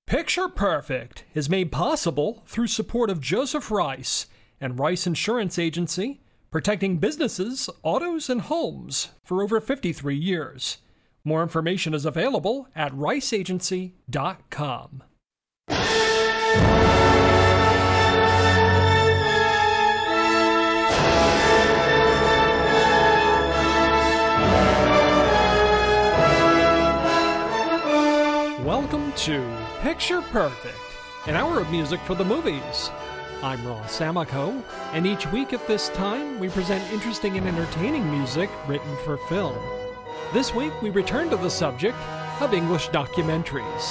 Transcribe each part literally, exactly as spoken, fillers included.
Picture Perfect is made possible through support of Joseph Rice and Rice Insurance Agency, protecting businesses, autos, and homes for over fifty-three years. More information is available at rice agency dot com. Welcome to Picture Perfect, an hour of music for the movies. I'm Ross Amico, and each week at this time we present interesting and entertaining music written for film. This week we return to the subject of English documentaries.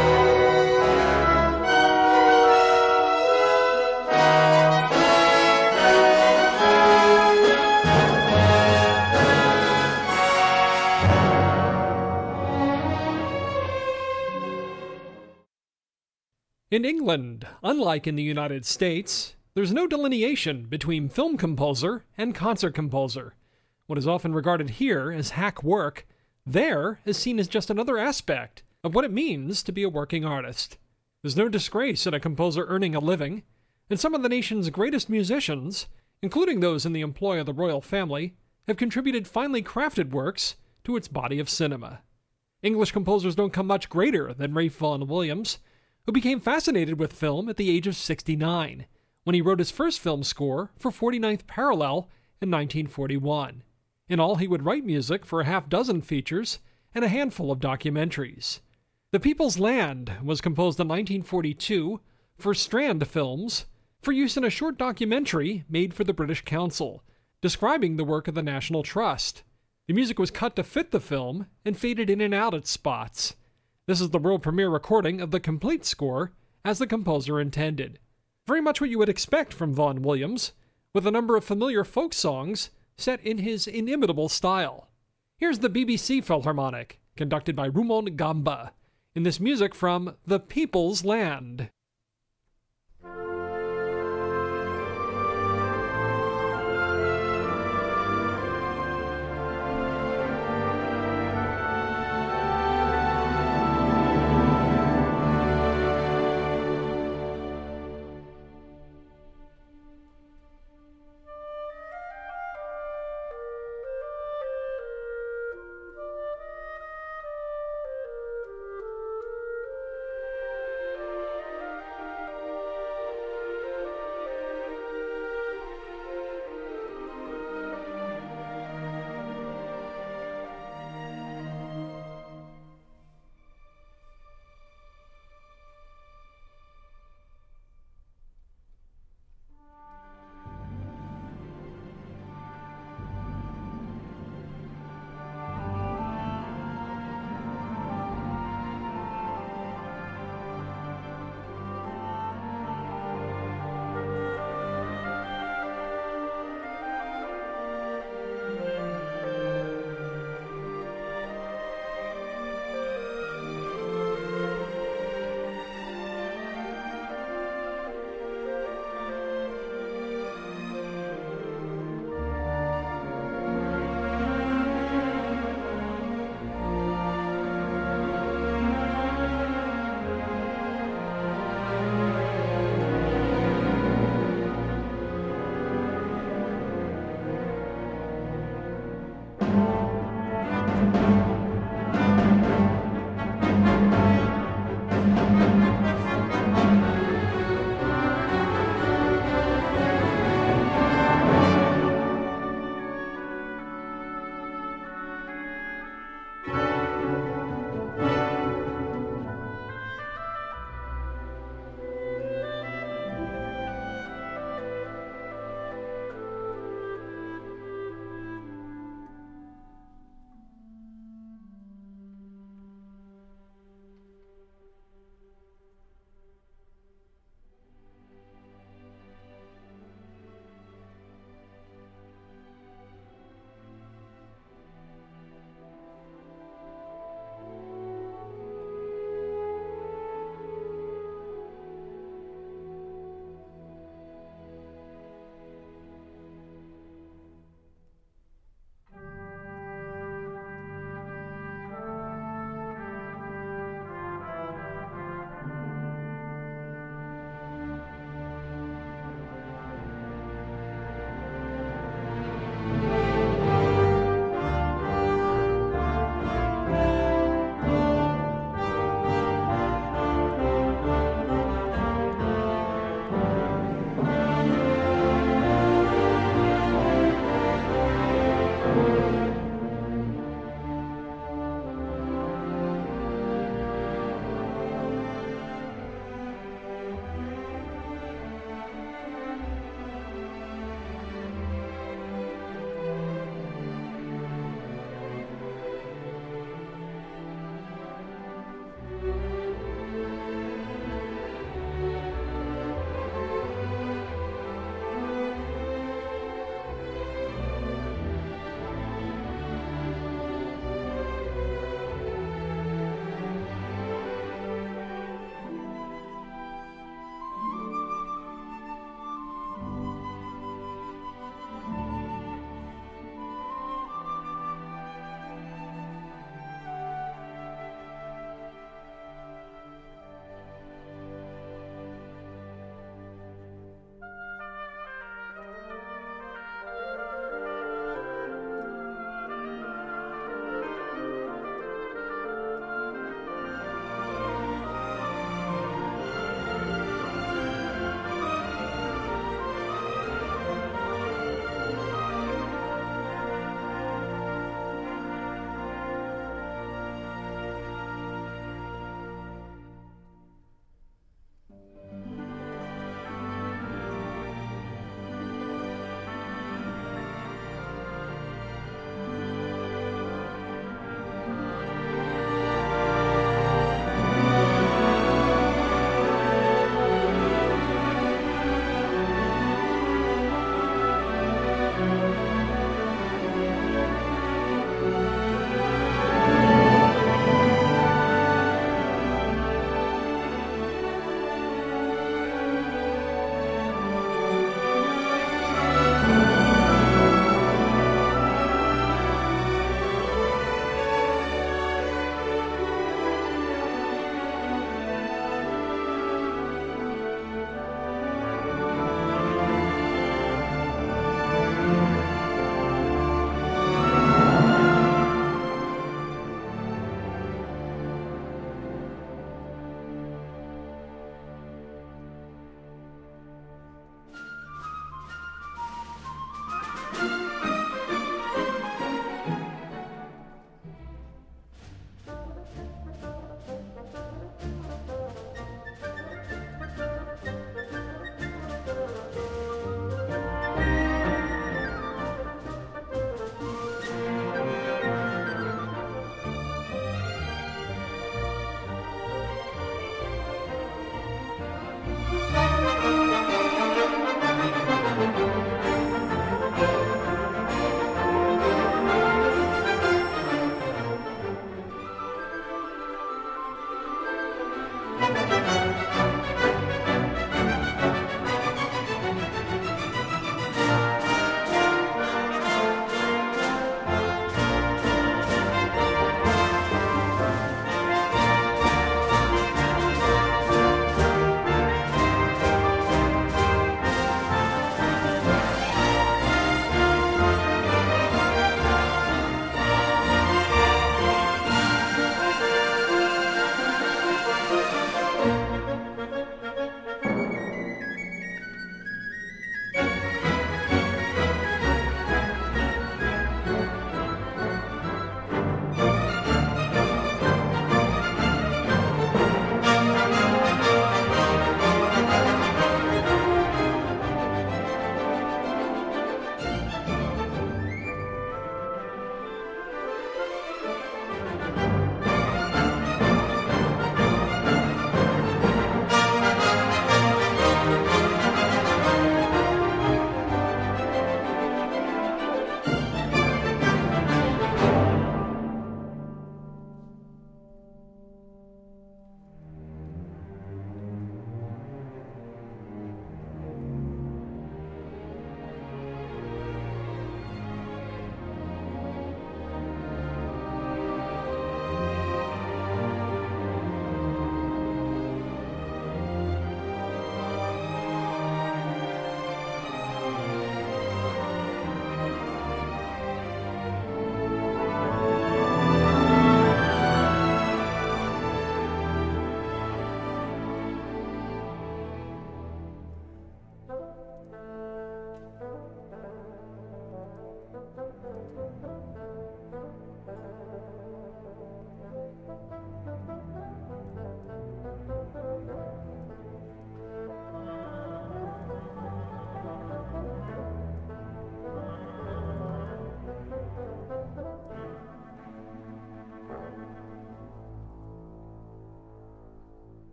In England, unlike in the United States, there's no delineation between film composer and concert composer. What is often regarded here as hack work, there is seen as just another aspect of what it means to be a working artist. There's no disgrace in a composer earning a living, and some of the nation's greatest musicians, including those in the employ of the royal family, have contributed finely crafted works to its body of cinema. English composers don't come much greater than Ralph Vaughan Williams, who became fascinated with film at the age of sixty-nine, when he wrote his first film score for forty-ninth Parallel in nineteen forty-one. In all, he would write music for a half dozen features and a handful of documentaries. The People's Land was composed in nineteen forty-two for Strand Films for use in a short documentary made for the British Council, describing the work of the National Trust. The music was cut to fit the film and faded in and out at spots. This is the world premiere recording of the complete score, as the composer intended. Very much what you would expect from Vaughan Williams, with a number of familiar folk songs set in his inimitable style. Here's the B B C Philharmonic, conducted by Rumon Gamba, in this music from The People's Land.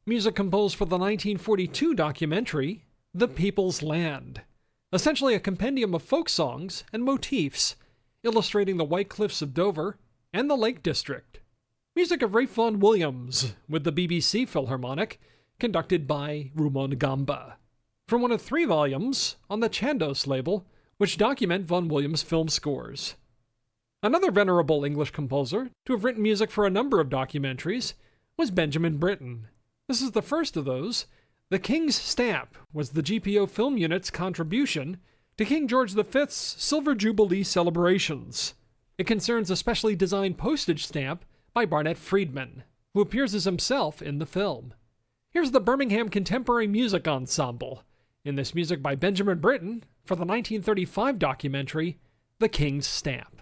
Music composed for the nineteen forty-two documentary, The People's Land. Essentially a compendium of folk songs and motifs, illustrating the White Cliffs of Dover and the Lake District. Music of Ralph Vaughan Williams, with the B B C Philharmonic, conducted by Rumon Gamba. From one of three volumes on the Chandos label, which document Vaughan Williams' film scores. Another venerable English composer to have written music for a number of documentaries was Benjamin Britten. This is the first of those. The King's Stamp was the G P O Film Unit's contribution to King George the Fifth's Silver Jubilee celebrations. It concerns a specially designed postage stamp by Barnett Friedman, who appears as himself in the film. Here's the Birmingham Contemporary Music Ensemble, in this music by Benjamin Britten for the nineteen thirty-five documentary, The King's Stamp.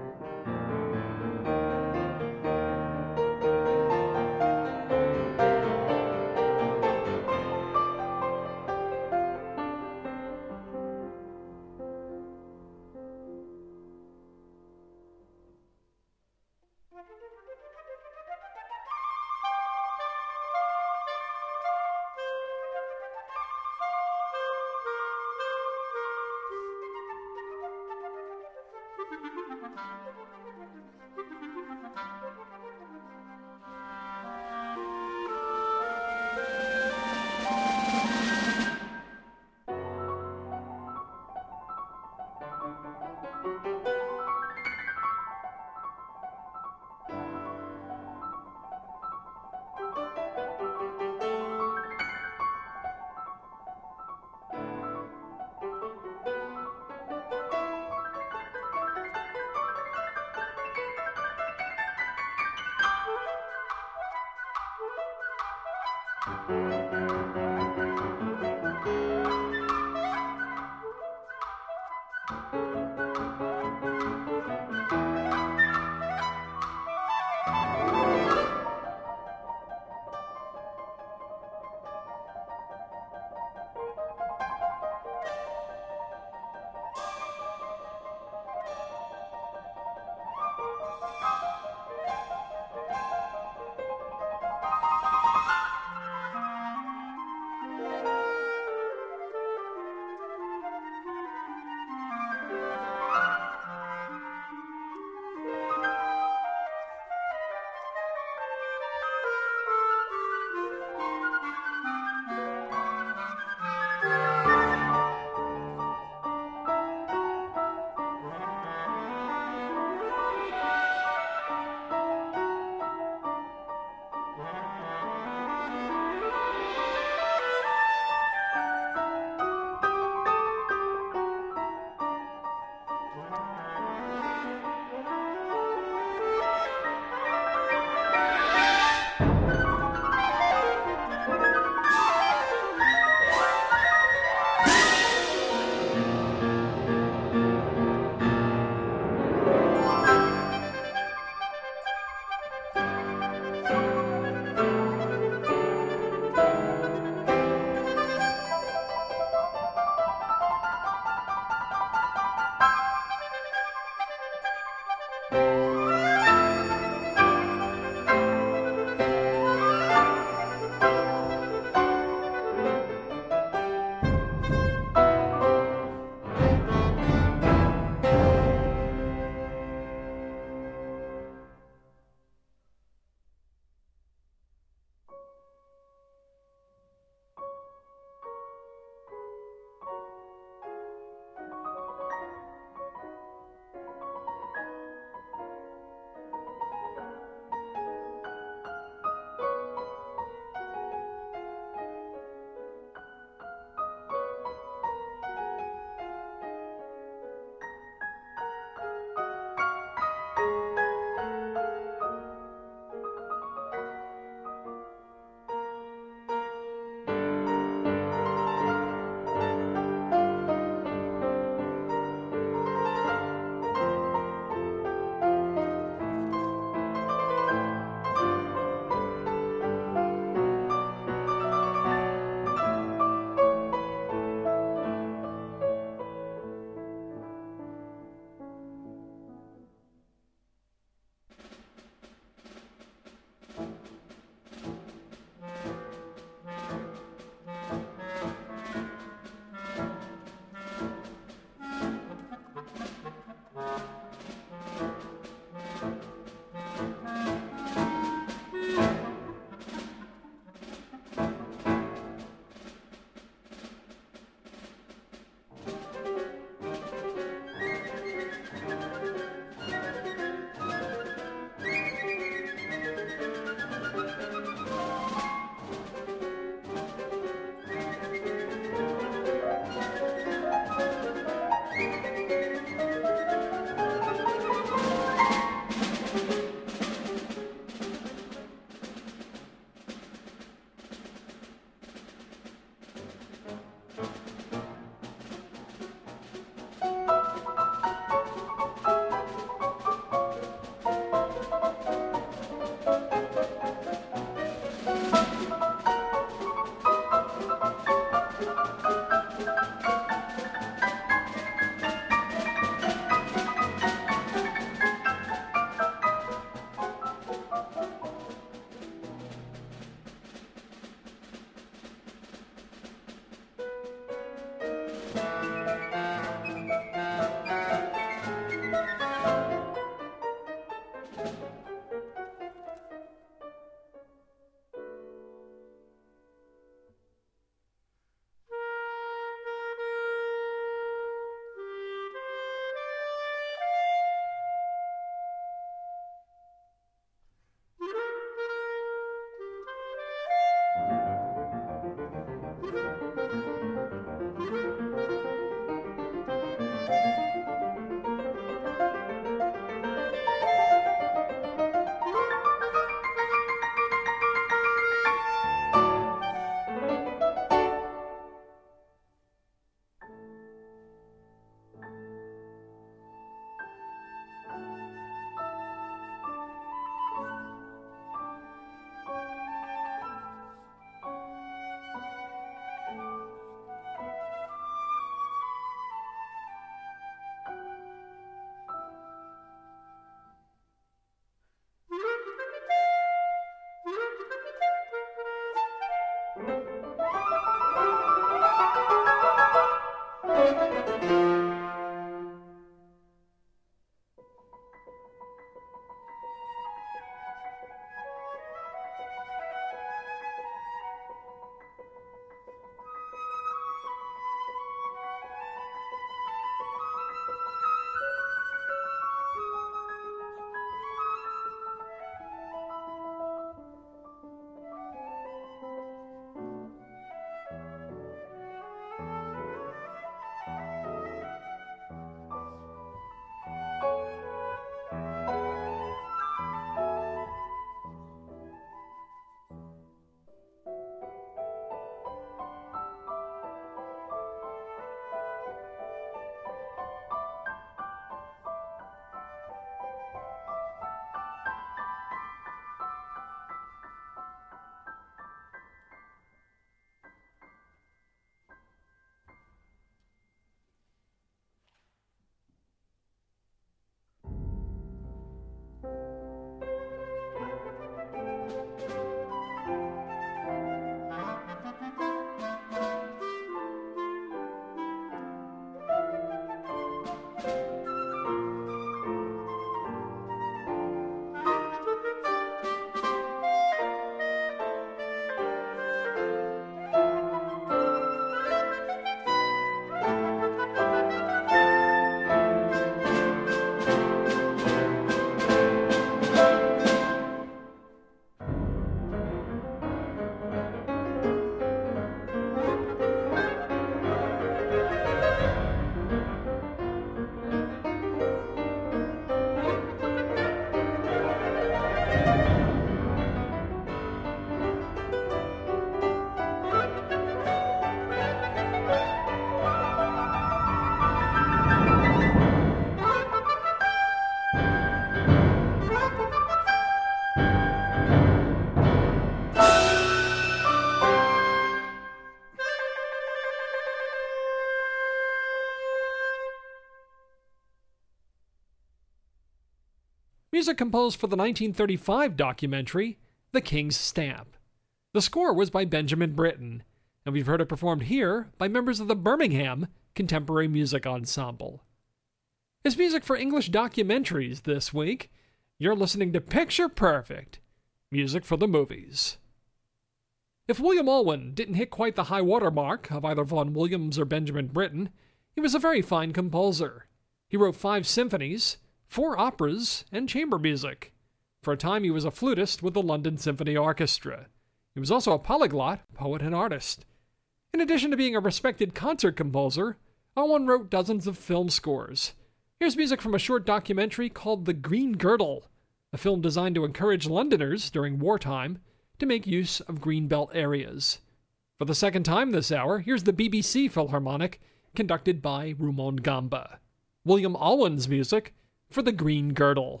music composed for the nineteen thirty-five documentary The King's Stamp. The score was by Benjamin Britten, and we've heard it performed here by members of the Birmingham Contemporary Music Ensemble. As music for English documentaries this week, you're listening to Picture Perfect, music for the movies. If William Alwyn didn't hit quite the high water mark of either Vaughan Williams or Benjamin Britten, he was a very fine composer. He wrote five symphonies, four operas, and chamber music. For a time he was a flutist with the London Symphony Orchestra. He was also a polyglot, poet, and artist. In addition to being a respected concert composer, Alwyn wrote dozens of film scores. Here's music from a short documentary called The Green Girdle, a film designed to encourage Londoners during wartime to make use of greenbelt areas. For the second time this hour, here's the B B C Philharmonic, conducted by Rumon Gamba. William Alwyn's music for The Green Girdle.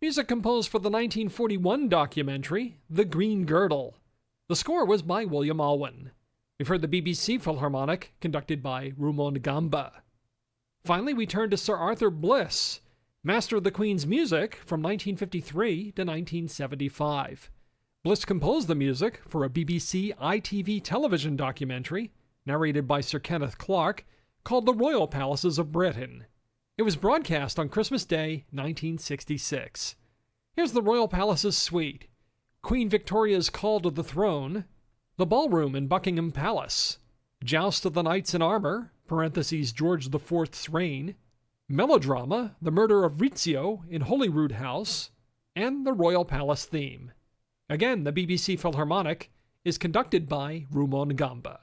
Music composed for the nineteen forty-one documentary, The Green Girdle. The score was by William Alwyn. We've heard the B B C Philharmonic, conducted by Rumon Gamba. Finally, we turn to Sir Arthur Bliss, master of the Queen's music from nineteen fifty-three to nineteen seventy-five. Bliss composed the music for a B B C I T V television documentary, narrated by Sir Kenneth Clark, called The Royal Palaces of Britain. It was broadcast on Christmas Day, nineteen sixty-six. Here's the Royal Palaces Suite: Queen Victoria's Call to the Throne, The Ballroom in Buckingham Palace, Joust of the Knights in Armor, parentheses George the Fourth's Reign, Melodrama, The Murder of Rizzio in Holyrood House, and the Royal Palace Theme. Again, the B B C Philharmonic is conducted by Rumon Gamba.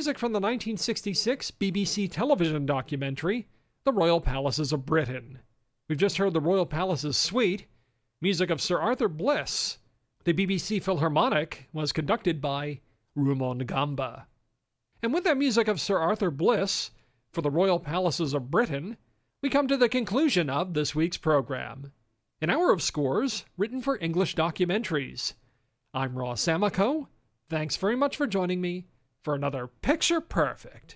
music from the nineteen sixty-six B B C television documentary, The Royal Palaces of Britain. We've just heard The Royal Palaces Suite, music of Sir Arthur Bliss. The B B C Philharmonic was conducted by Rumon Gamba. And with that music of Sir Arthur Bliss, for the Royal Palaces of Britain, we come to the conclusion of this week's program. An hour of scores written for English documentaries. I'm Ross Amico. Thanks very much for joining me for another Picture Perfect.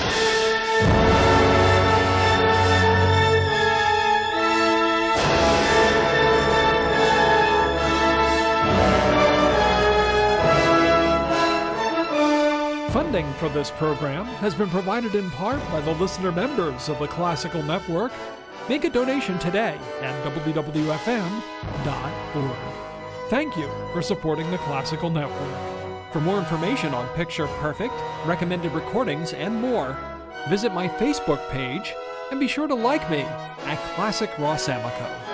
Funding for this program has been provided in part by the listener members of the Classical Network. Make a donation today at w w f m dot org. Thank you for supporting the Classical Network. For more information on Picture Perfect, recommended recordings, and more, visit my Facebook page and be sure to like me at Classic Ross Amico.